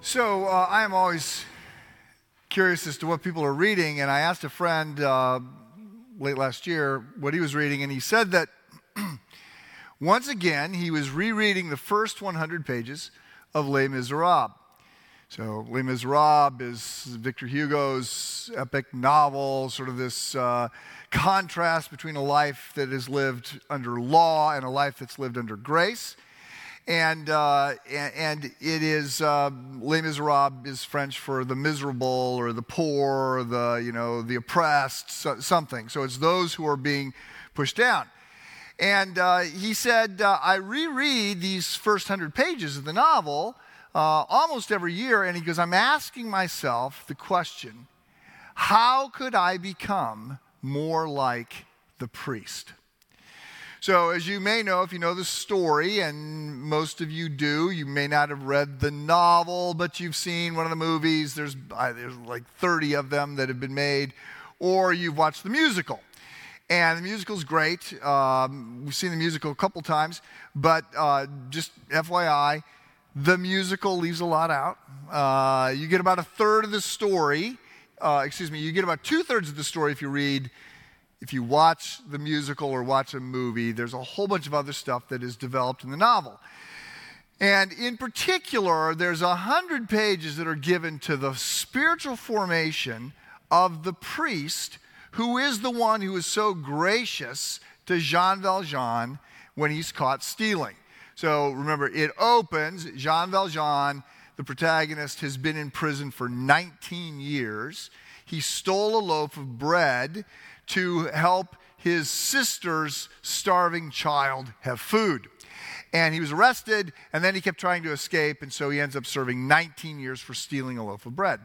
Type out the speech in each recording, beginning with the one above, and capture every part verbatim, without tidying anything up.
So uh, I am always curious as to what people are reading, and I asked a friend uh, late last year what he was reading, and he said that once again he was rereading the first one hundred pages of Les Miserables. So Les Miserables is Victor Hugo's epic novel, sort of this uh, contrast between a life that is lived under law and a life that's lived under grace. And, uh, and and it is uh, Les Miserables is French for the miserable or the poor or the you know the oppressed, so, something. So it's those who are being pushed down. And uh, he said, uh, I reread these first hundred pages of the novel uh, almost every year, and he goes, I'm asking myself the question: how could I become more like the priest? So as you may know, if you know the story, and most of you do, you may not have read the novel, but you've seen one of the movies. There's, uh, there's like thirty of them that have been made, or you've watched the musical. And the musical's great. Um, we've seen the musical a couple times, but uh, just F Y I, the musical leaves a lot out. Uh, you get about a third of the story. Uh, excuse me, you get about two-thirds of the story if you read If you watch the musical or watch a movie. There's a whole bunch of other stuff that is developed in the novel. And in particular, there's a hundred pages that are given to the spiritual formation of the priest, who is the one who is so gracious to Jean Valjean when he's caught stealing. So remember, it opens, Jean Valjean, the protagonist, has been in prison for nineteen years. He stole a loaf of bread to help his sister's starving child have food. And he was arrested, and then he kept trying to escape, and so he ends up serving nineteen years for stealing a loaf of bread.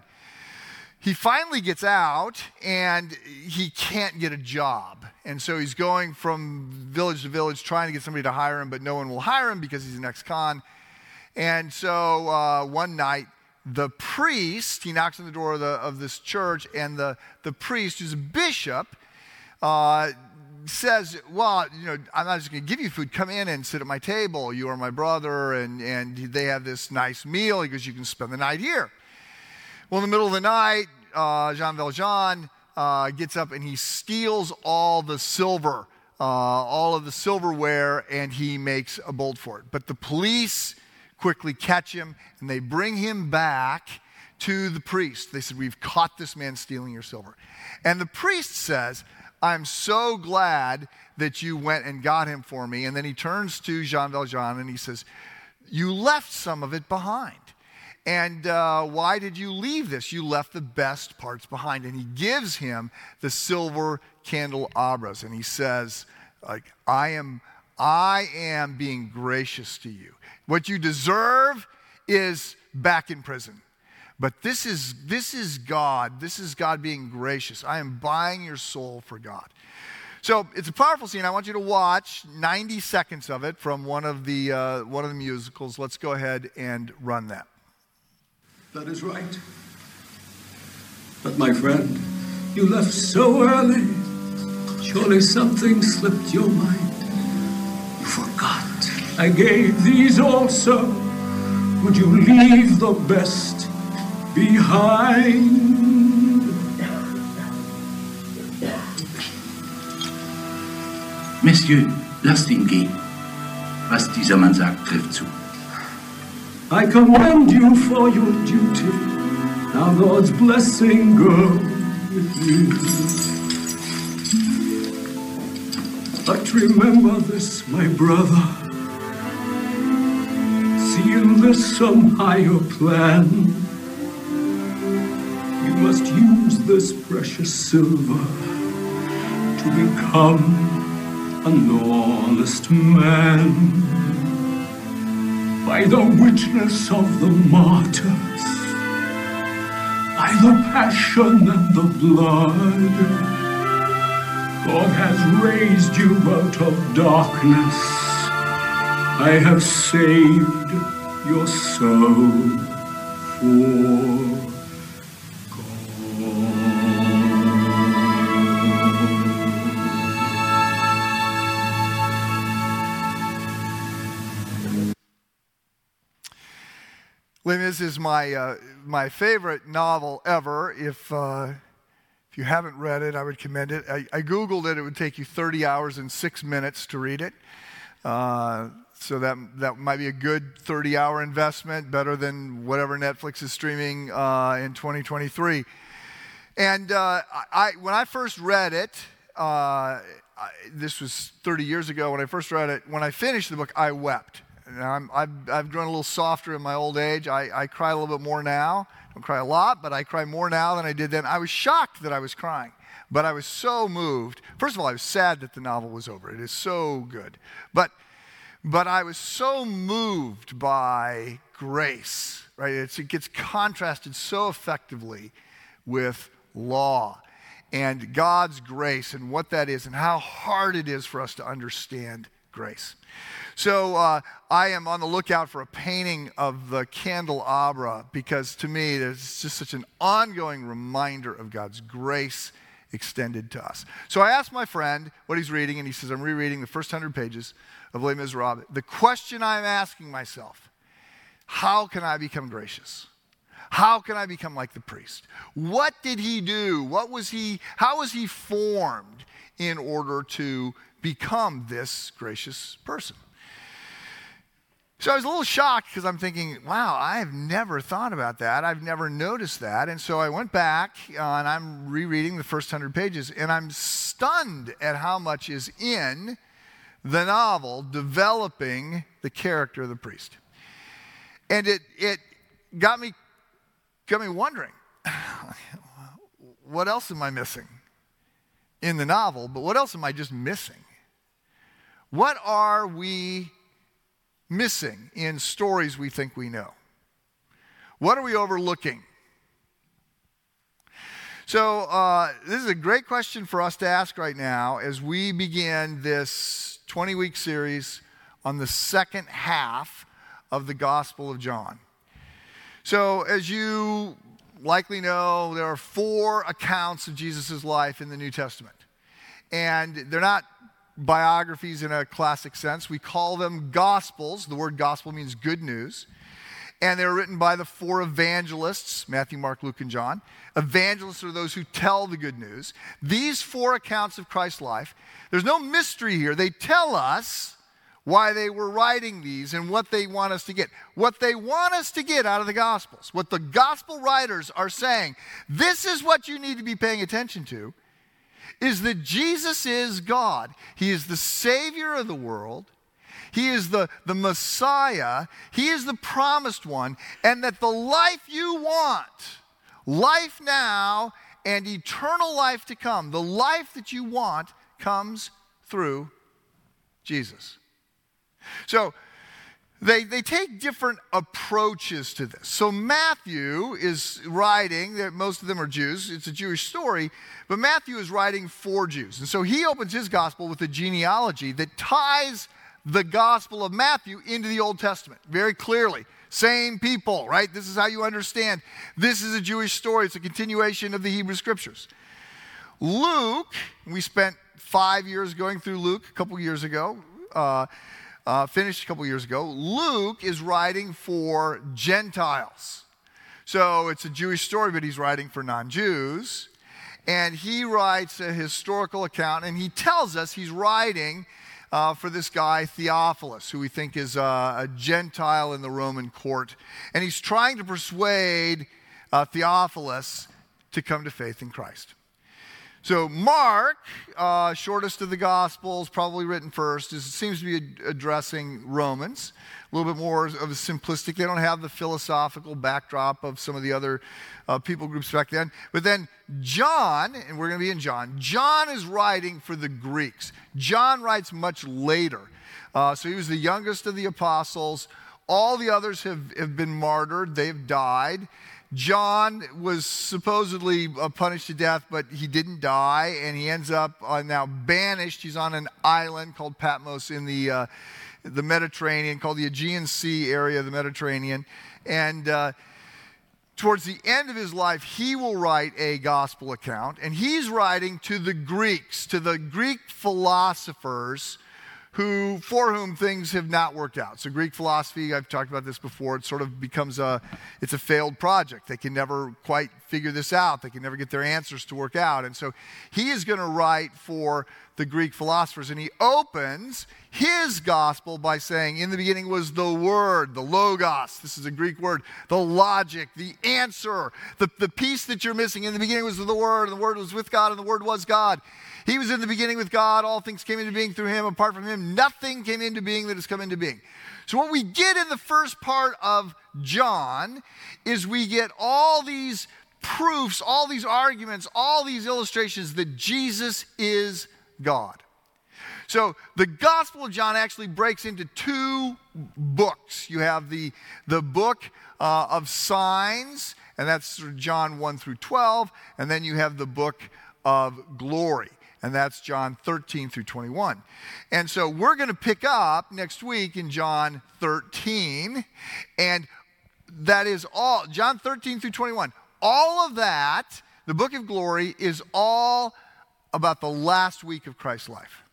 He finally gets out, and he can't get a job. And so he's going from village to village trying to get somebody to hire him, but no one will hire him because he's an ex-con. And so uh, one night, the priest, he knocks on the door of, the, of this church, and the, the priest, who's a bishop, Uh, says, well, you know, I'm not just going to give you food. Come in and sit at my table. You are my brother, and, and they have this nice meal. He goes, you can spend the night here. Well, in the middle of the night, uh, Jean Valjean uh, gets up and he steals all the silver, uh, all of the silverware, and he makes a bolt for it. But the police quickly catch him, and they bring him back to the priest. They said, we've caught this man stealing your silver. And the priest says, I'm so glad that you went and got him for me. And then he turns to Jean Valjean and he says, you left some of it behind. And uh, why did you leave this? You left the best parts behind. And he gives him the silver candelabras. And he says, like, I am, I am being gracious to you. What you deserve is back in prison. But this is this is God. This is God being gracious. I am buying your soul for God. So it's a powerful scene. I want you to watch ninety seconds of it from one of the uh, one of the musicals. Let's go ahead and run that. That is right. But my friend, you left so early. Surely something slipped your mind. You forgot. I gave these also. Would you leave the best behind? Messieurs, lasst ihn gehen. Was dieser Mann sagt, trifft zu. I commend you for your duty. Now God's blessing go with you. But remember this, my brother. See in this some higher plan. You must use this precious silver to become an honest man. By the witness of the martyrs, by the passion and the blood, God has raised you out of darkness. I have saved your soul for Les Mis is my uh, my favorite novel ever. If uh, if you haven't read it, I would commend it. I, I Googled it. It would take you thirty hours and six minutes to read it. Uh, so that that might be a good thirty-hour investment, better than whatever Netflix is streaming uh, in twenty twenty-three. And uh, I, when I first read it, uh, I, this was thirty years ago when I first read it. When I finished the book, I wept. And I'm, I've, I've grown a little softer in my old age. I, I cry a little bit more now. I don't cry a lot, but I cry more now than I did then. I was shocked that I was crying, but I was so moved. First of all, I was sad that the novel was over. It is so good. But, but I was so moved by grace, right? It's, it gets contrasted so effectively with law and God's grace and what that is and how hard it is for us to understand grace. So uh, I am on the lookout for a painting of the candelabra because to me it's just such an ongoing reminder of God's grace extended to us. So I asked my friend what he's reading, and he says, I'm rereading the first hundred pages of Les Miserables. The question I'm asking myself, how can I become gracious? How can I become like the priest? What did he do? What was he, how was he formed in order to become this gracious person? So I was a little shocked because I'm thinking, wow, I have never thought about that. I've never noticed that. And so I went back uh, and I'm rereading the first hundred pages, and I'm stunned at how much is in the novel developing the character of the priest. And it it got me got me wondering, what else am I missing in the novel? But what else am I just missing? What are we missing in stories we think we know? What are we overlooking? So uh, this is a great question for us to ask right now as we begin this twenty-week series on the second half of the Gospel of John. So as you likely know, there are four accounts of Jesus' life in the New Testament. And they're not biographies in a classic sense. We call them Gospels. The word gospel means good news. And they're written by the four evangelists, Matthew, Mark, Luke, and John. Evangelists are those who tell the good news. These four accounts of Christ's life, there's no mystery here. They tell us why they were writing these and what they want us to get. What they want us to get out of the Gospels, what the Gospel writers are saying, this is what you need to be paying attention to, is that Jesus is God. He is the Savior of the world. He is the, the Messiah. He is the promised one. And that the life you want, life now and eternal life to come, the life that you want comes through Jesus. So They, they take different approaches to this. So Matthew is writing, most of them are Jews, it's a Jewish story, but Matthew is writing for Jews. And so he opens his gospel with a genealogy that ties the gospel of Matthew into the Old Testament very clearly. Same people, right? This is how you understand. This is a Jewish story. It's a continuation of the Hebrew Scriptures. Luke, we spent five years going through Luke a couple years ago. Uh, Uh, finished a couple years ago. Luke is writing for Gentiles. So it's a Jewish story, but he's writing for non-Jews. And he writes a historical account, and he tells us he's writing uh, for this guy, Theophilus, who we think is uh, a Gentile in the Roman court. And he's trying to persuade uh, Theophilus to come to faith in Christ. So Mark, uh, shortest of the Gospels, probably written first, is, seems to be addressing Romans. A little bit more of a simplistic. They don't have the philosophical backdrop of some of the other uh, people groups back then. But then John, and we're going to be in John, John is writing for the Greeks. John writes much later. Uh, so he was the youngest of the apostles. All the others have, have been martyred. They've died. John was supposedly uh, punished to death, but he didn't die, and he ends up uh, now banished. He's on an island called Patmos in the uh, the Mediterranean, called the Aegean Sea area of the Mediterranean. And uh, towards the end of his life, he will write a gospel account, and he's writing to the Greeks, to the Greek philosophers who, for whom things have not worked out. So Greek philosophy, I've talked about this before, it sort of becomes a, it's a failed project. They can never quite figure this out. They can never get their answers to work out. And so he is going to write for the Greek philosophers, and he opens his gospel by saying, in the beginning was the Word, the Logos. This is a Greek word. The logic, the answer, the, the piece that you're missing. In the beginning was the Word, and the Word was with God, and the Word was God. He was in the beginning with God. All things came into being through him. Apart from him, nothing came into being that has come into being. So what we get in the first part of John is we get all these proofs, all these arguments, all these illustrations that Jesus is God. So the Gospel of John actually breaks into two books. You have the, the book uh, of signs, and that's John one through twelve, and then you have the book of glory. And that's John thirteen through twenty-one. And so we're going to pick up next week in John thirteen. And that is all, John thirteen through twenty-one. All of that, the book of glory, is all about the last week of Christ's life.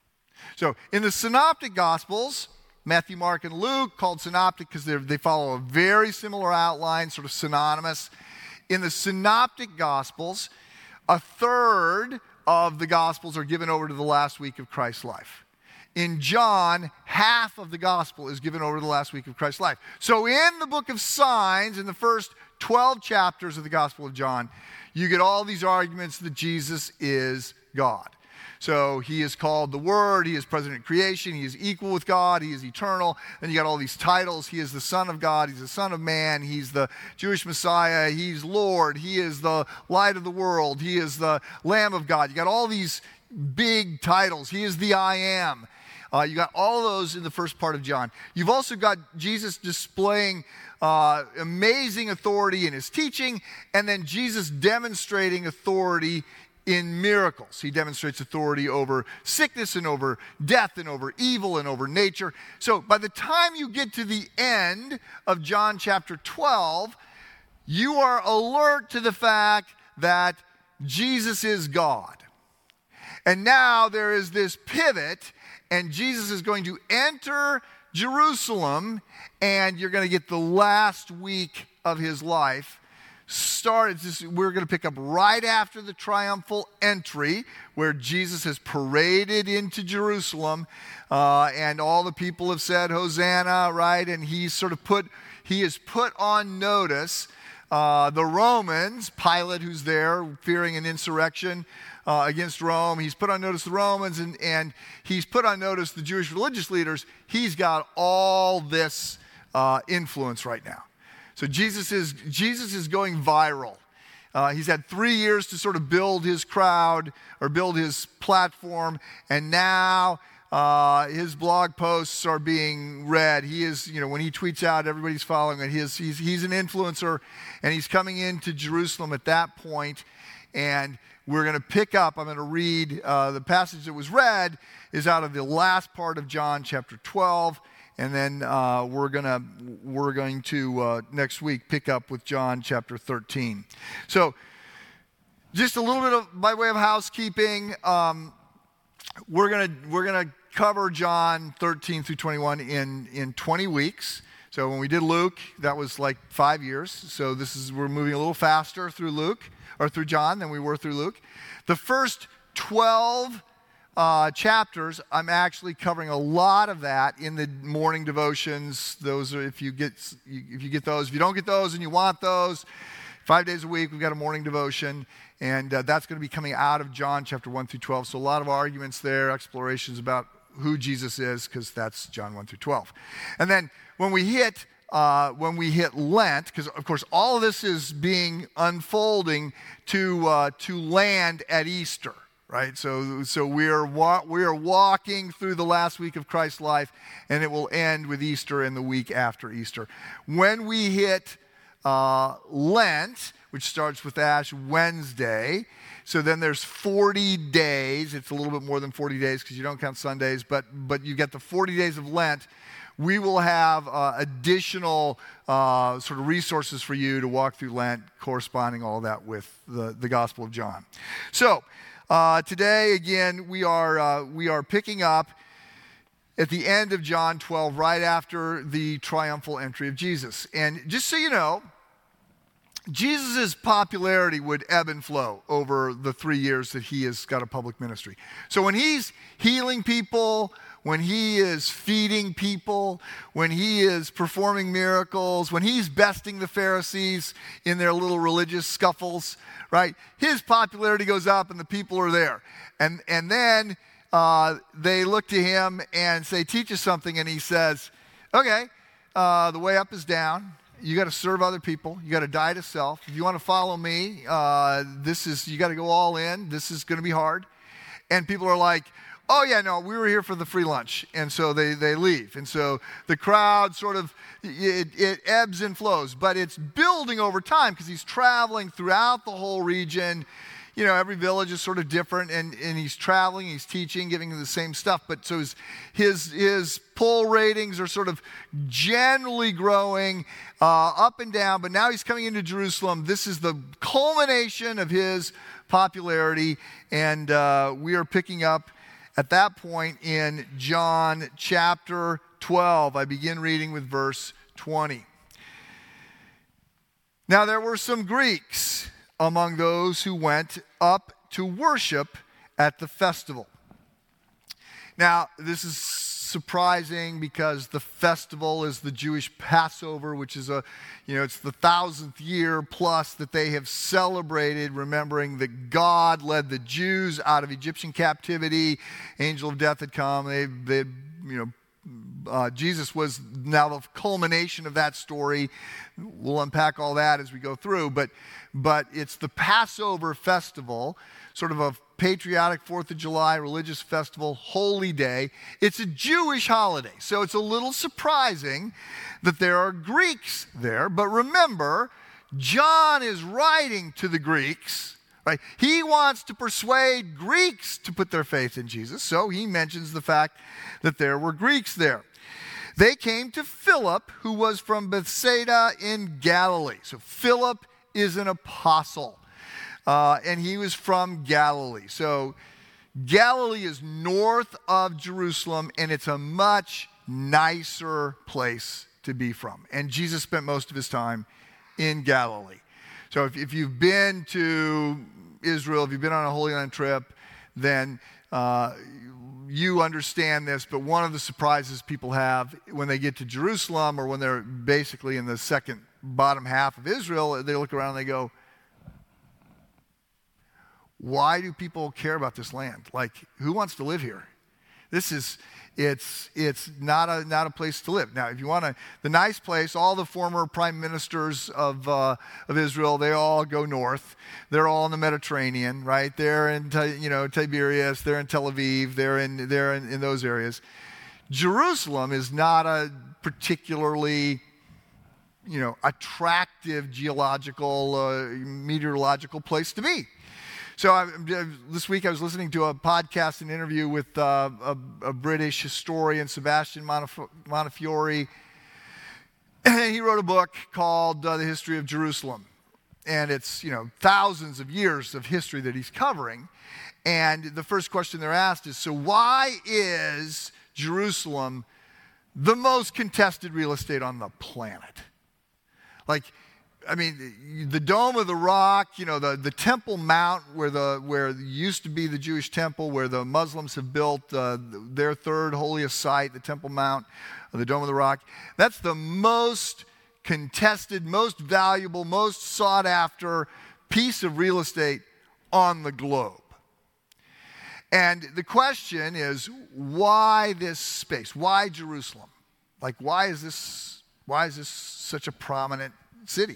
So in the Synoptic Gospels, Matthew, Mark, and Luke, called synoptic because they follow a very similar outline, sort of synonymous. In the Synoptic Gospels, a third of the Gospels are given over to the last week of Christ's life. In John, half of the Gospel is given over to the last week of Christ's life. So in the book of signs, in the first twelve chapters of the Gospel of John, you get all these arguments that Jesus is God. So he is called the Word, he is present in creation, he is equal with God, he is eternal. Then you got all these titles. He is the Son of God, he's the Son of Man, he's the Jewish Messiah, he's Lord, he is the light of the world, he is the Lamb of God. You got all these big titles. He is the I Am. Uh, you got all those in the first part of John. You've also got Jesus displaying uh, amazing authority in his teaching, and then Jesus demonstrating authority in miracles. He demonstrates authority over sickness and over death and over evil and over nature. So by the time you get to the end of John chapter twelve, you are alert to the fact that Jesus is God. And now there is this pivot, and Jesus is going to enter Jerusalem, and you're going to get the last week of his life. Start, just, we're going to pick up right after the triumphal entry, where Jesus has paraded into Jerusalem, uh, and all the people have said, Hosanna, right? And he's sort of put, he is put on notice. Uh, the Romans, Pilate, who's there, fearing an insurrection uh, against Rome, he's put on notice the Romans, and, and he's put on notice the Jewish religious leaders. He's got all this uh, influence right now. So Jesus is, Jesus is going viral. Uh, he's had three years to sort of build his crowd or build his platform, and now uh, his blog posts are being read. He is, you know, when he tweets out, everybody's following it. He is, he's, he's an influencer, and he's coming into Jerusalem at that point, and we're going to pick up, I'm going to read, uh, the passage that was read is out of the last part of John chapter twelve. And then uh, we're gonna we're going to uh, next week pick up with John chapter thirteen. So, just a little bit of by way of housekeeping, um, we're gonna we're gonna cover John thirteen through twenty-one in in twenty weeks. So when we did Luke, that was like five years. So this is we're moving a little faster through Luke or through John than we were through Luke. The first twelve. Uh, chapters, I'm actually covering a lot of that in the morning devotions. Those are, if you get if you get those. If you don't get those and you want those, five days a week we've got a morning devotion, and uh, that's going to be coming out of John chapter one through twelve. So a lot of arguments there, explorations about who Jesus is, because that's John one through twelve. And then when we hit uh, when we hit Lent, because of course all of this is being unfolding to uh, to land at Easter. Right, so so we are wa- we are walking through the last week of Christ's life, and it will end with Easter and the week after Easter. When we hit uh, Lent, which starts with Ash Wednesday, so then there's forty days. It's a little bit more than forty days because you don't count Sundays, but but you get the forty days of Lent. We will have uh, additional uh, sort of resources for you to walk through Lent, corresponding all that with the, the Gospel of John. So. Uh, today, again, we are uh, we are picking up at the end of John twelve, right after the triumphal entry of Jesus. And just so you know, Jesus' popularity would ebb and flow over the three years that he has got a public ministry. So when he's healing people, when he is feeding people, when he is performing miracles, when he's besting the Pharisees in their little religious scuffles, right? His popularity goes up and the people are there. And, and then uh, they look to him and say, teach us something. And he says, okay, uh, the way up is down. You got to serve other people. You got to die to self. If you want to follow me, uh, this is, you got to go all in. This is going to be hard. And people are like, oh yeah, no, we were here for the free lunch. And so they, they leave. And so the crowd sort of, it, it ebbs and flows. But it's building over time because he's traveling throughout the whole region. You know, every village is sort of different, and, and he's traveling, he's teaching, giving them the same stuff. But so his, his, his poll ratings are sort of generally growing uh, up and down. But now he's coming into Jerusalem. This is the culmination of his popularity. And uh, we are picking up at that point in John chapter twelve. I begin reading with verse twenty. Now there were some Greeks among those who went up to worship at the festival. Now, this is surprising because the festival is the Jewish Passover, which is a, you know, it's the thousandth year plus that they have celebrated, remembering that God led the Jews out of Egyptian captivity. Angel of death had come. They, they, you know, Uh, Jesus was now the culmination of that story. We'll unpack all that as we go through, but but it's the Passover festival, sort of a patriotic fourth of July religious festival, holy day. It's a Jewish holiday, so it's a little surprising that there are Greeks there, but remember, John is writing to the Greeks. Right? He wants to persuade Greeks to put their faith in Jesus, so he mentions the fact that there were Greeks there. They came to Philip, who was from Bethsaida in Galilee. So Philip is an apostle, uh, and he was from Galilee. So Galilee is north of Jerusalem, and it's a much nicer place to be from. And Jesus spent most of his time in Galilee. So if, if you've been to Israel, if you've been on a Holy Land trip, then uh, you understand this. But one of the surprises people have when they get to Jerusalem, or when they're basically in the second bottom half of Israel, they look around and they go, why do people care about this land? Like, who wants to live here? This is... It's it's not a not a place to live. Now, if you want to, the nice place, all the former prime ministers of uh, of Israel, they all go north. They're all in the Mediterranean, right? They're in you know Tiberias. They're in Tel Aviv. They're in they're in, in those areas. Jerusalem is not a particularly you know attractive geological uh, meteorological place to be. So I, this week I was listening to a podcast, an interview with uh, a, a British historian, Sebastian Montefiore, Montefiore. And he wrote a book called uh, The History of Jerusalem. And it's, you know, thousands of years of history that he's covering. And the first question they're asked is, so why is Jerusalem the most contested real estate on the planet? Like, I mean, the Dome of the Rock, you know, the, the Temple Mount, where the where used to be the Jewish temple, where the Muslims have built uh, their third holiest site, the Temple Mount, the Dome of the Rock. That's the most contested, most valuable, most sought after piece of real estate on the globe. And the question is, why this space? Why Jerusalem? Like, why is this? Why is this such a prominent city?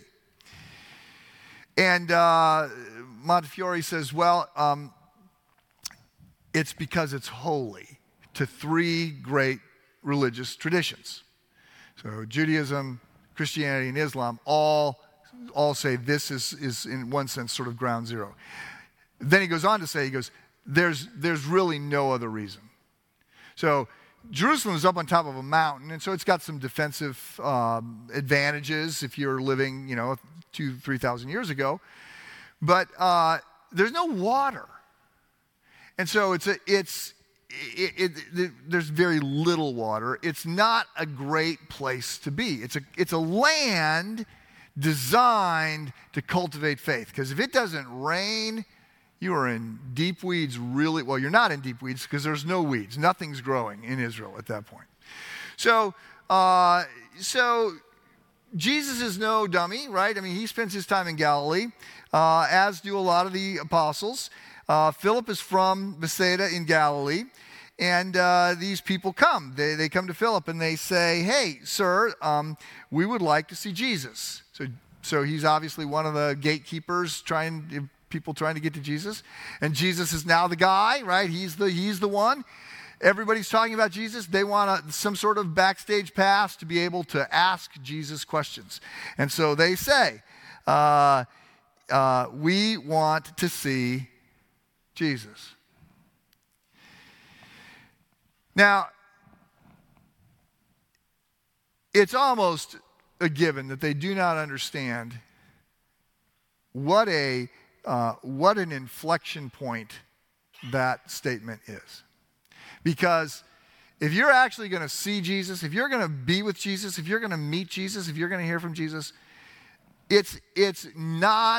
And uh, Montefiore says, well, um, it's because it's holy to three great religious traditions. So Judaism, Christianity, and Islam all, all say this is, is, in one sense, sort of ground zero. Then he goes on to say, he goes, there's, there's really no other reason. So Jerusalem is up on top of a mountain, and so it's got some defensive um, advantages if you're living, you know, two, three thousand years ago. But uh, there's no water, and so it's a, it's it, it, it, there's very little water. It's not a great place to be. It's a, it's a land designed to cultivate faith. Because if it doesn't rain, you are in deep weeds really, well, you're not in deep weeds because there's no weeds. Nothing's growing in Israel at that point. So, uh, so Jesus is no dummy, right? I mean, he spends his time in Galilee, uh, as do a lot of the apostles. Uh, Philip is from Bethsaida in Galilee, and uh, these people come. They, they come to Philip and they say, hey, sir, um, we would like to see Jesus. So, so he's obviously one of the gatekeepers trying people trying to get to Jesus. And Jesus is now the guy, right? He's the, he's the one. Everybody's talking about Jesus. They want a, some sort of backstage pass to be able to ask Jesus questions. And so they say, uh, uh, we want to see Jesus. Now, it's almost a given that they do not understand what a uh, what an inflection point that statement is. Because if you're actually going to see Jesus, if you're going to be with Jesus, if you're going to meet Jesus, if you're going to hear from Jesus, it's it's not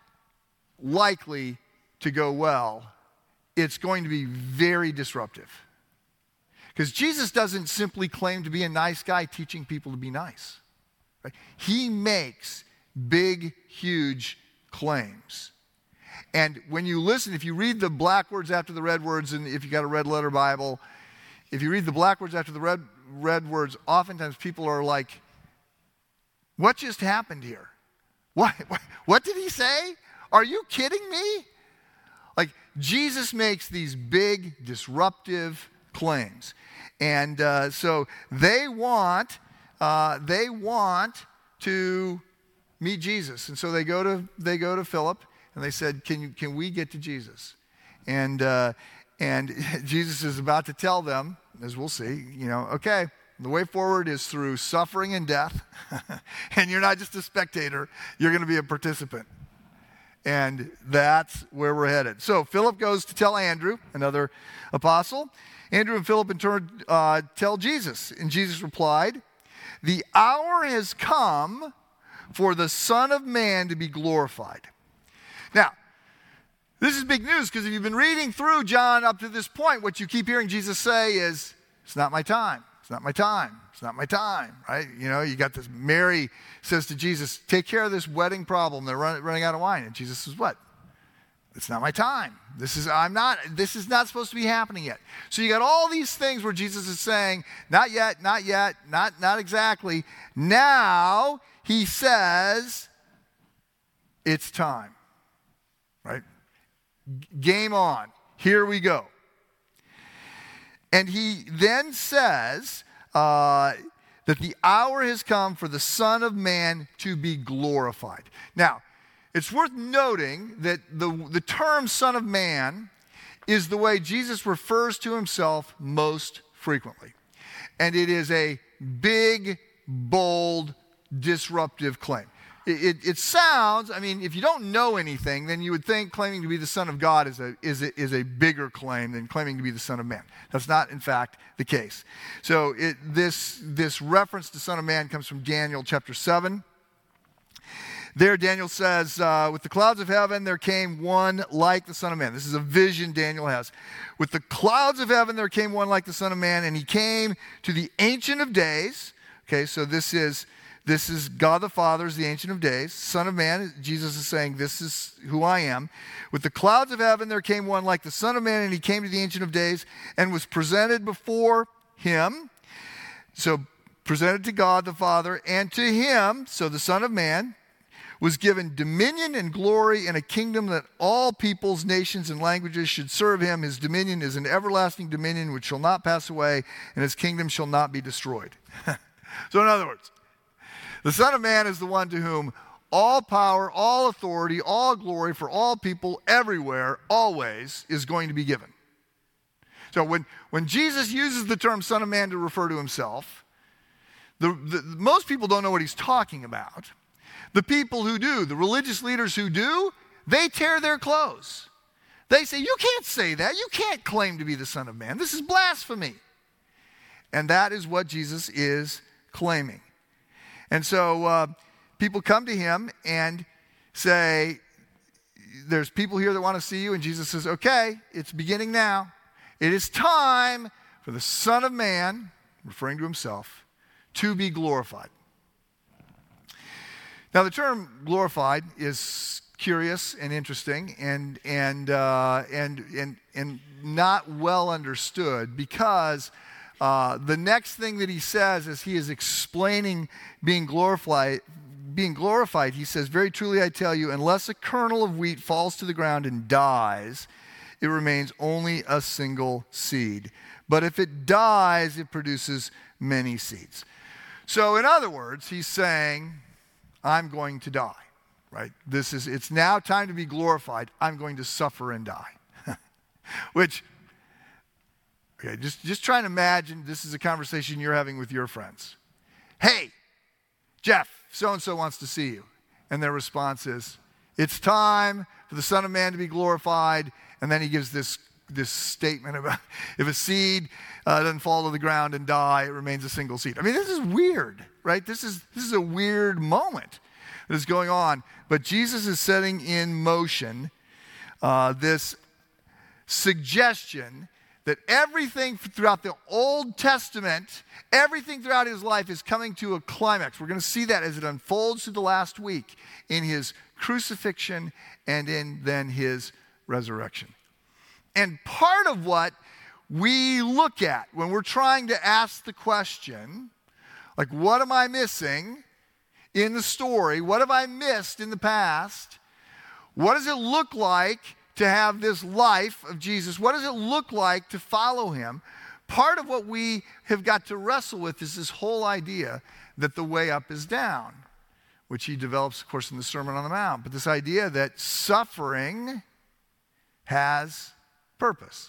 likely to go well. It's going to be very disruptive. Because Jesus doesn't simply claim to be a nice guy teaching people to be nice. Right? He makes big, huge claims. And when you listen, if you read the black words after the red words, and if you got a red letter Bible, if you read the black words after the red, red words, oftentimes people are like, what just happened here? What, what, what did he say? Are you kidding me? Like, Jesus makes these big, disruptive claims. And uh, so they want, uh, they want to meet Jesus. And so they go to, they go to Philip, and they said, can, you, can we get to Jesus? And, uh, and Jesus is about to tell them, as we'll see, you know, okay, the way forward is through suffering and death. And you're not just a spectator, you're going to be a participant. And that's where we're headed. So Philip goes to tell Andrew, another apostle. Andrew and Philip in turn uh, tell Jesus. And Jesus replied, the hour has come for the Son of Man to be glorified. Now, this is big news because if you've been reading through John up to this point, what you keep hearing Jesus say is, it's not my time. It's not my time. It's not my time, right? You know, you got this, Mary says to Jesus, take care of this wedding problem. They're run, running out of wine. And Jesus says, what? It's not my time. This is, I'm not, this is not supposed to be happening yet. So you got all these things where Jesus is saying, not yet, not yet, not, not exactly. Now he says, it's time, right? Game on. Here we go. And he then says uh, that the hour has come for the Son of Man to be glorified. Now, it's worth noting that the, the term Son of Man is the way Jesus refers to himself most frequently. And it is a big, bold, disruptive claim. It, it, it sounds, I mean, if you don't know anything, then you would think claiming to be the Son of God is a, is a, is a bigger claim than claiming to be the Son of Man. That's not, in fact, the case. So it, this, this reference to Son of Man comes from Daniel chapter seven. There, Daniel says, uh, with the clouds of heaven there came one like the Son of Man. This is a vision Daniel has. With the clouds of heaven there came one like the Son of Man, and he came to the Ancient of Days. Okay, so this is... This is God the Father, is the Ancient of Days. Son of Man, Jesus is saying, this is who I am. With the clouds of heaven there came one like the Son of Man, and he came to the Ancient of Days and was presented before him. So presented to God the Father, and to him, so the Son of Man, was given dominion and glory and a kingdom that all peoples, nations, and languages should serve him. His dominion is an everlasting dominion which shall not pass away, and his kingdom shall not be destroyed. So in other words, the Son of Man is the one to whom all power, all authority, all glory for all people everywhere, always, is going to be given. So when, when Jesus uses the term Son of Man to refer to himself, the, the, most people don't know what he's talking about. The people who do, the religious leaders who do, they tear their clothes. They say, you can't say that. You can't claim to be the Son of Man. This is blasphemy. And that is what Jesus is claiming. And so uh, people come to him and say, there's people here that want to see you. And Jesus says, okay, it's beginning now. It is time for the Son of Man, referring to himself, to be glorified. Now, the term glorified is curious and interesting and and uh, and and and not well understood, because uh, the next thing that he says as he is explaining being glorified, being glorified, he says, "Very truly I tell you, unless a kernel of wheat falls to the ground and dies, it remains only a single seed. But if it dies, it produces many seeds." So, in other words, he's saying, I'm going to die, right? This is, it's now time to be glorified. I'm going to suffer and die. Which, okay, just, just try and imagine this is a conversation you're having with your friends. Hey, Jeff, so-and-so wants to see you. And their response is, it's time for the Son of Man to be glorified. And then he gives this, this statement about if a seed uh, doesn't fall to the ground and die, it remains a single seed. I mean, this is weird, right? This is, this is a weird moment that is going on. But Jesus is setting in motion uh, this suggestion that everything throughout the Old Testament, everything throughout his life is coming to a climax. We're going to see that as it unfolds through the last week in his crucifixion and in then his resurrection. And part of what we look at when we're trying to ask the question, like, what am I missing in the story? What have I missed in the past? What does it look like to have this life of Jesus? What does it look like to follow him? Part of what we have got to wrestle with is this whole idea that the way up is down, which he develops, of course, in the Sermon on the Mount. But this idea that suffering has purpose.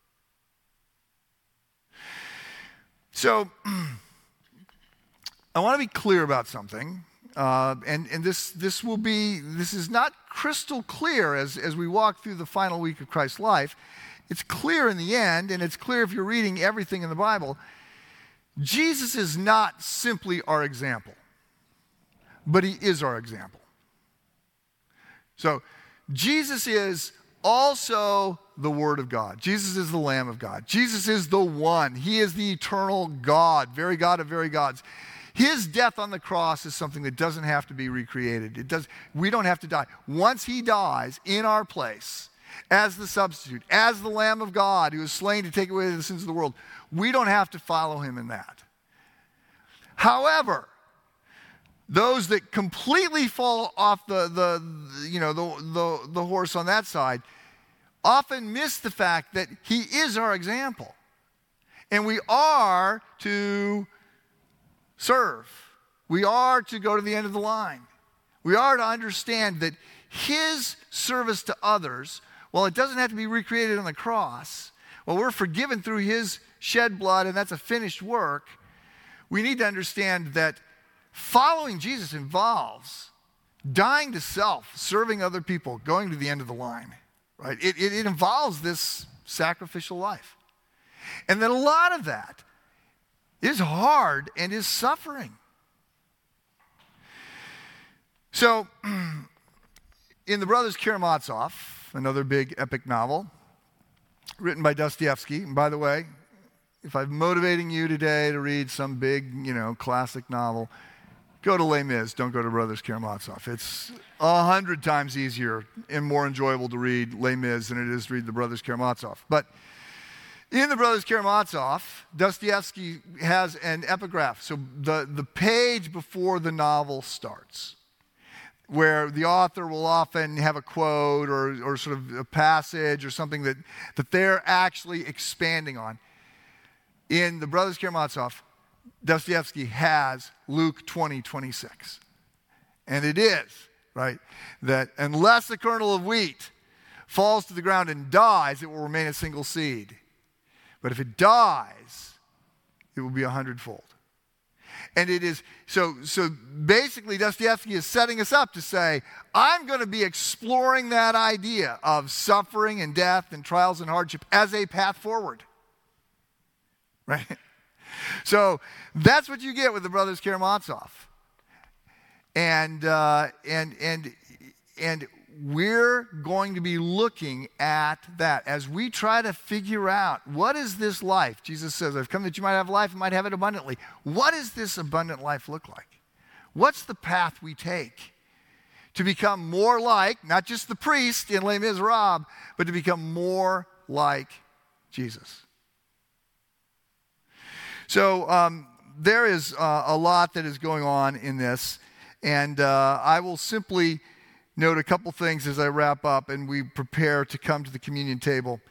So, I want to be clear about something, uh, and, and this, this will be, this is not crystal clear as, as we walk through the final week of Christ's life. It's clear in the end, and it's clear if you're reading everything in the Bible. Jesus is not simply our example, but he is our example. So, Jesus is also the Word of God. Jesus is the Lamb of God. Jesus is the one. He is the eternal God, very God of very gods. His death on the cross is something that doesn't have to be recreated. It does. We don't have to die. Once he dies in our place as the substitute, as the Lamb of God who is slain to take away the sins of the world, we don't have to follow him in that. However, those that completely fall off the, the, the you know, the, the, the horse on that side often miss the fact that he is our example. And we are to serve. We are to go to the end of the line. We are to understand that his service to others, while it doesn't have to be recreated on the cross, while we're forgiven through his shed blood and that's a finished work, we need to understand that following Jesus involves dying to self, serving other people, going to the end of the line. Right? It, it, it involves this sacrificial life. And then a lot of that is hard and is suffering. So, in The Brothers Karamazov, another big epic novel, written by Dostoevsky, and by the way, if I'm motivating you today to read some big, you know, classic novel, go to Les Mis, don't go to Brothers Karamazov. It's a hundred times easier and more enjoyable to read Les Mis than it is to read the Brothers Karamazov. But in the Brothers Karamazov, Dostoevsky has an epigraph. So the, the page before the novel starts, where the author will often have a quote or, or sort of a passage or something that, that they're actually expanding on. In the Brothers Karamazov, Dostoevsky has Luke twenty, twenty-six. And it is, right, that unless a kernel of wheat falls to the ground and dies, it will remain a single seed. But if it dies, it will be a hundredfold. And it is, so, so basically Dostoevsky is setting us up to say, I'm going to be exploring that idea of suffering and death and trials and hardship as a path forward. Right? So that's what you get with the Brothers Karamazov. And, uh, and, and, and we're going to be looking at that as we try to figure out, what is this life? Jesus says, I've come that you might have life and might have it abundantly. What does this abundant life look like? What's the path we take to become more like, not just the priest in Les Miserables, but to become more like Jesus? So um, there is uh, a lot that is going on in this, and uh, I will simply note a couple things as I wrap up and we prepare to come to the communion table.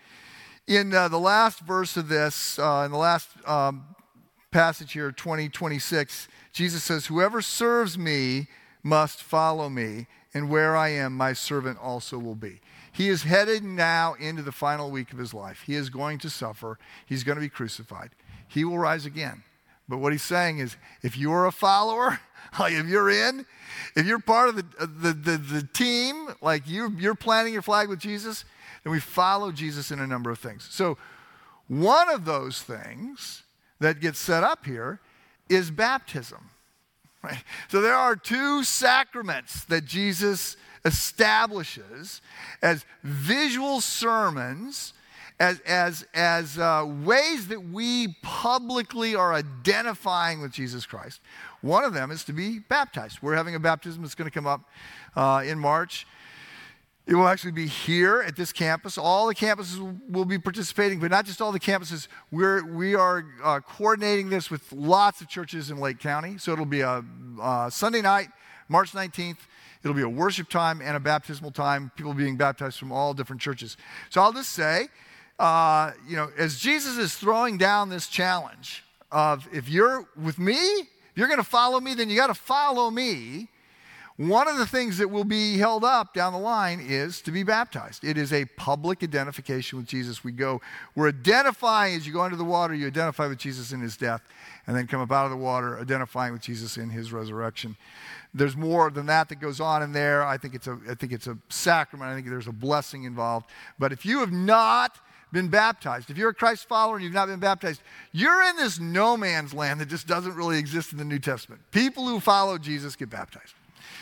In uh, the last verse of this, uh, in the last um, passage here, twenty, twenty-six, Jesus says, whoever serves me must follow me, and where I am, my servant also will be. He is headed now into the final week of his life. He is going to suffer. He's going to be crucified. He will rise again. But what he's saying is, if you're a follower, like if you're in, if you're part of the, the, the, the team, like you, you're planting your flag with Jesus, then we follow Jesus in a number of things. So one of those things that gets set up here is baptism. Right? So there are two sacraments that Jesus establishes as visual sermons, as, as, as uh, ways that we publicly are identifying with Jesus Christ. One of them is to be baptized. We're having a baptism that's going to come up uh, in March. It will actually be here at this campus. All the campuses will, will be participating, but not just all the campuses. We're, we are uh, coordinating this with lots of churches in Lake County. So it'll be a uh, Sunday night, March nineteenth. It'll be a worship time and a baptismal time, people being baptized from all different churches. So I'll just say, uh, you know, as Jesus is throwing down this challenge of, if you're with me, if you're going to follow me, then you got to follow me. One of the things that will be held up down the line is to be baptized. It is a public identification with Jesus. We go, we're identifying as you go into the water, you identify with Jesus in his death, and then come up out of the water, identifying with Jesus in his resurrection. There's more than that that goes on in there. I think it's a, I think it's a sacrament. I think there's a blessing involved. But if you have not been baptized, if you're a Christ follower and you've not been baptized, you're in this no man's land that just doesn't really exist in the New Testament. People who follow Jesus get baptized.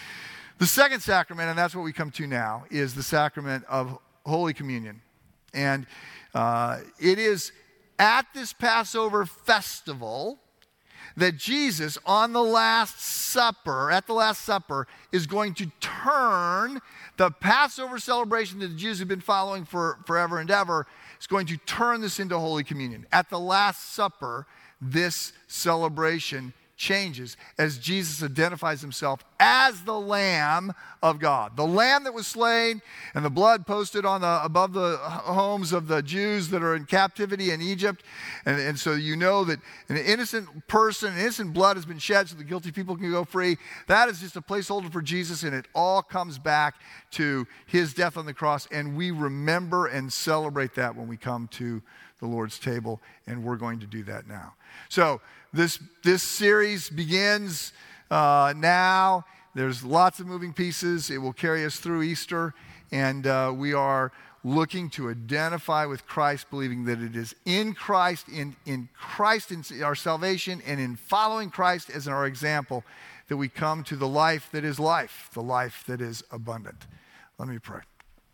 The second sacrament, and that's what we come to now, is the sacrament of Holy Communion. And uh, it is at this Passover festival that Jesus, on the Last Supper, at the Last Supper, is going to turn the Passover celebration that the Jews have been following for forever and ever, is going to turn this into Holy Communion. At the Last Supper, this celebration changes as Jesus identifies himself as the Lamb of God. The Lamb that was slain and the blood posted on the above the homes of the Jews that are in captivity in Egypt. And, and so you know that an innocent person, an innocent blood has been shed so the guilty people can go free. That is just a placeholder for Jesus, and it all comes back to his death on the cross. And we remember and celebrate that when we come to the Lord's table, and we're going to do that now. So This, this series begins uh, now. There's lots of moving pieces. It will carry us through Easter, and uh, we are looking to identify with Christ, believing that it is in Christ, in, in Christ in our salvation, and in following Christ as our example, that we come to the life that is life, the life that is abundant. Let me pray.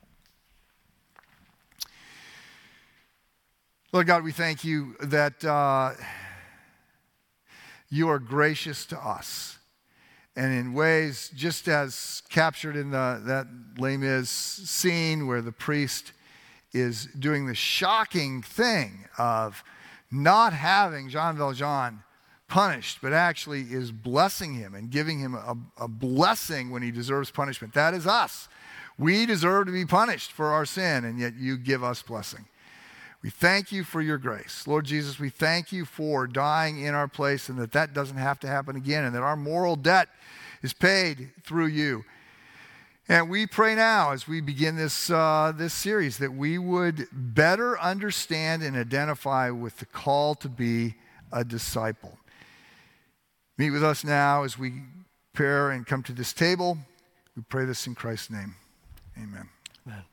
Lord God, we thank you that uh, you are gracious to us, and in ways just as captured in the, that Les Mis scene where the priest is doing the shocking thing of not having Jean Valjean punished, but actually is blessing him and giving him a, a blessing when he deserves punishment. That is us. We deserve to be punished for our sin, and yet you give us blessing. We thank you for your grace. Lord Jesus, we thank you for dying in our place, and that that doesn't have to happen again, and that our moral debt is paid through you. And we pray now as we begin this, uh, this series that we would better understand and identify with the call to be a disciple. Meet with us now as we prepare and come to this table. We pray this in Christ's name. Amen. Amen.